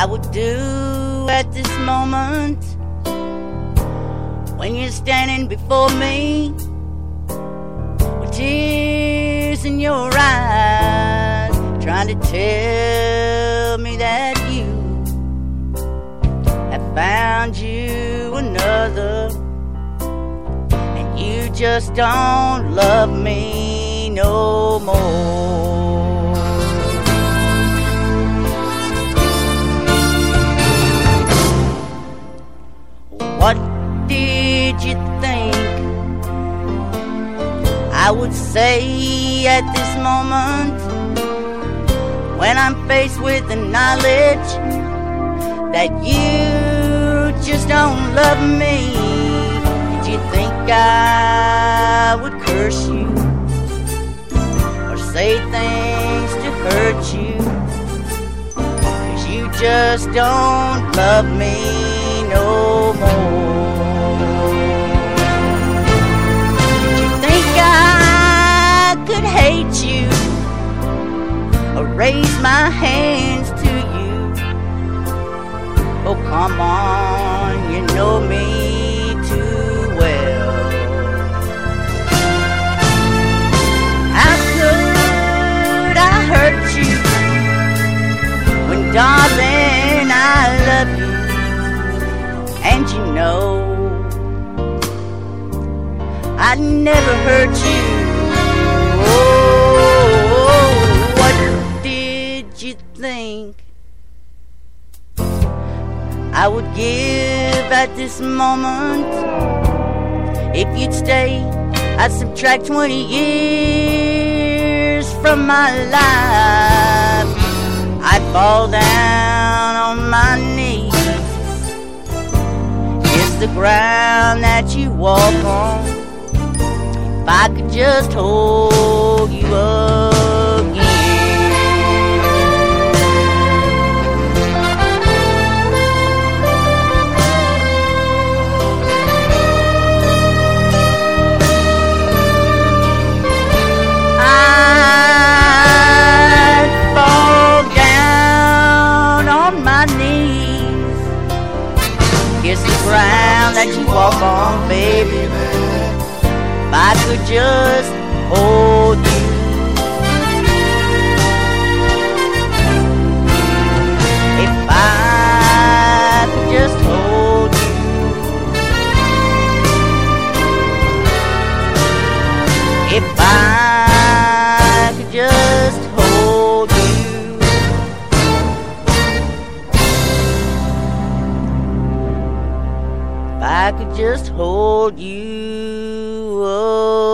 I would do at this moment when you're standing before me with tears in your eyes, trying to tell me that you have found you another, and you just don't love me no more. What did you think I would say at this moment when I'm faced with the knowledge that you just don't love me? Did you think I would curse you or say things to hurt you? 'Cause you just don't love me no more. Did you think I could hate you or raise my hands to you? Oh, come on, you know me too well. How could I hurt you when, darling, I love you? And you know I'd never hurt you. Oh, what did you think I would give at this moment? If you'd stay, I'd subtract 20 years from my life. I'd fall down on my knees, kiss the ground that you walk on, if I could just hold you again. I'd fall down on my knees, kiss the ground that you walk on, baby, if I could just hold you. If I could just hold you. If I could just hold you. If I could just hold you. Oh.